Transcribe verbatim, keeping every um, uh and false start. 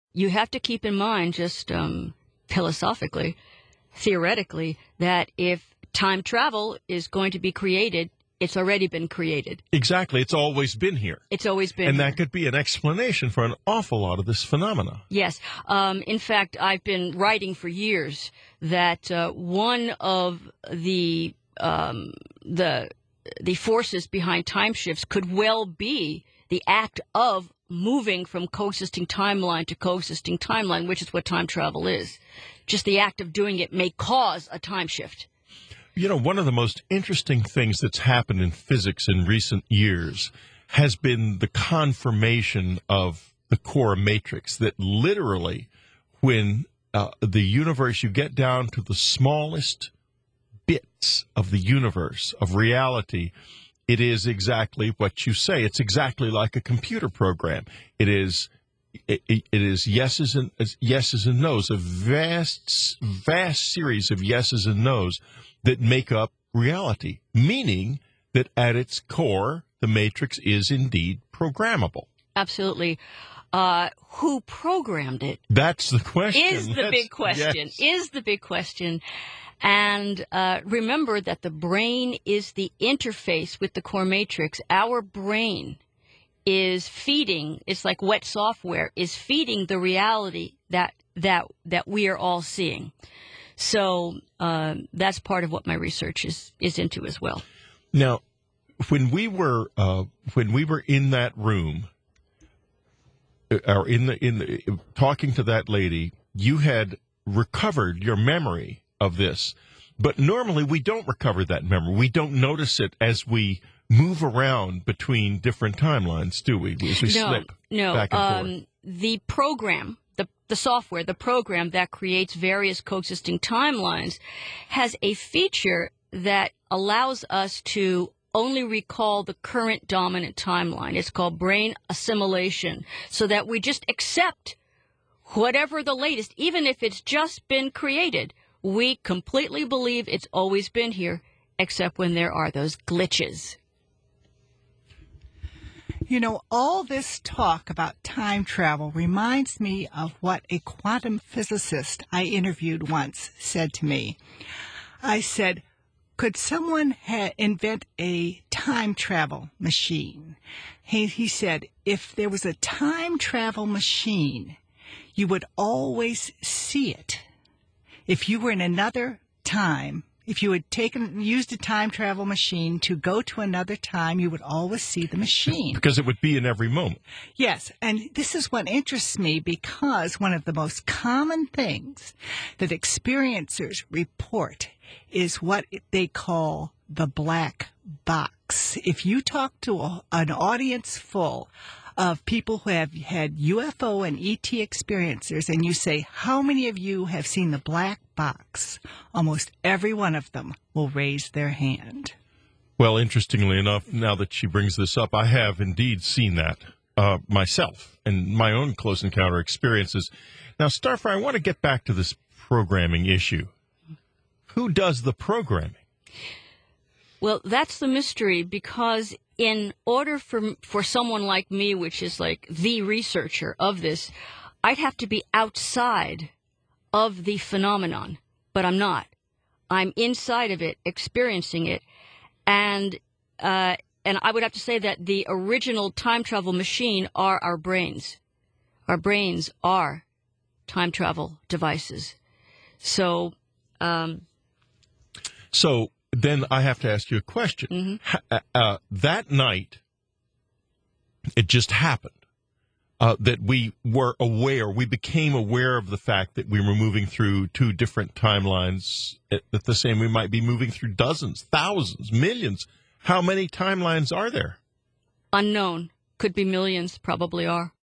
you have to keep in mind, just um, philosophically, theoretically, that if time travel is going to be created, it's already been created. Exactly. It's always been here. It's always been and here. And that could be an explanation for an awful lot of this phenomena. Yes. Um, in fact, I've been writing for years that uh, one of the um, the the forces behind time shifts could well be the act of moving from coexisting timeline to coexisting timeline, which is what time travel is. Just the act of doing it may cause a time shift. You know, one of the most interesting things that's happened in physics in recent years has been the confirmation of the core matrix, that literally when uh, the universe, you get down to the smallest bits of the universe, of reality, it is exactly what you say. It's exactly like a computer program. It is it, it is yeses and yeses and nos, a vast, vast series of yeses and nos that make up reality, meaning that at its core, the matrix is indeed programmable. Absolutely. Uh, who programmed it? That's the question. Is the That's, big question. Yes. Is the big question. And uh, remember that the brain is the interface with the core matrix. Our brain is feeding, it's like wet software, is feeding the reality that that that we are all seeing. So uh, that's part of what my research is, is into as well. Now, when we were uh, when we were in that room, or in the in the talking to that lady, you had recovered your memory of this, but normally we don't recover that memory. We don't notice it as we move around between different timelines, do we? As we no, slip no. back and um, forth. The program. The, the software, the program that creates various coexisting timelines has a feature that allows us to only recall the current dominant timeline. It's called brain assimilation, so that we just accept whatever the latest, even if it's just been created. We completely believe it's always been here, except when there are those glitches. You know, all this talk about time travel reminds me of what a quantum physicist I interviewed once said to me. I said, could someone ha- invent a time travel machine? He, he said, if there was a time travel machine, you would always see it. If you were in another time, if you had taken used a time travel machine to go to another time, you would always see the machine. Because it would be in every moment. Yes, and this is what interests me, because one of the most common things that experiencers report is what they call the black box. If you talk to a, an audience full of people who have had U F O and E T experiencers, and you say, how many of you have seen the black box? Almost every one of them will raise their hand. Well, interestingly enough, now that she brings this up, I have indeed seen that uh, myself and my own close encounter experiences. Now, Starfire, I want to get back to this programming issue. Who does the programming? Well, that's the mystery, because in order for for someone like me, which is like the researcher of this, I'd have to be outside of the phenomenon, but I'm not. I'm inside of it, experiencing it, and uh, and I would have to say that the original time travel machine are our brains. Our brains are time travel devices. So, um, so. Then I have to ask you a question. Mm-hmm. Uh, that night, it just happened uh, that we were aware, we became aware of the fact that we were moving through two different timelines at, at the same. We might be moving through dozens, thousands, millions. How many timelines are there? Unknown. Could be millions, probably are.